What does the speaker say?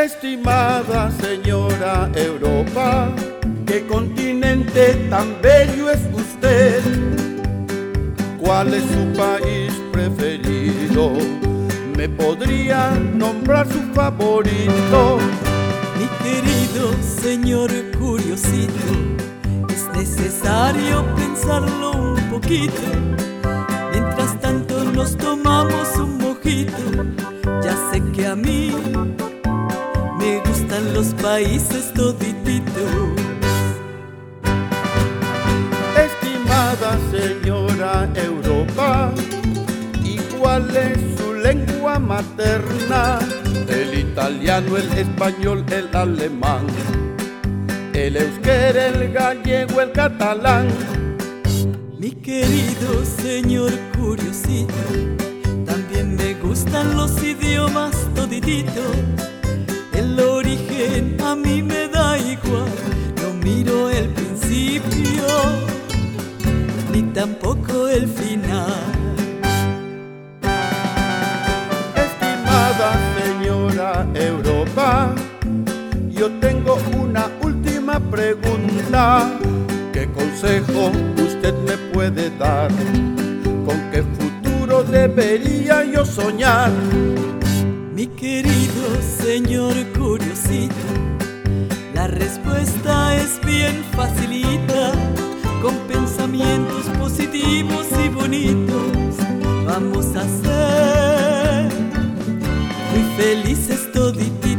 Estimada señora Europa, ¿qué continente tan bello es usted? ¿Cuál es su país preferido? ¿Me podría nombrar su favorito? Mi querido señor curiosito, es necesario pensarlo un poquito. Mientras tanto nos tomamos un mojito. Ya sé que a mí me gustan los países todititos. Estimada señora Europa, ¿y cuál es su lengua materna? El italiano, el español, el alemán, el euskera, el gallego, el catalán. Mi querido señor curiosito, también me gustan los idiomas todititos. El origen a mí me da igual, no miro el principio ni tampoco el final. Estimada señora Europa, yo tengo una última pregunta. ¿Qué consejo usted me puede dar? ¿Con qué futuro debería yo soñar? Mi querido señor curiosito, la respuesta es bien facilita. Con pensamientos positivos y bonitos vamos a ser muy felices toditos.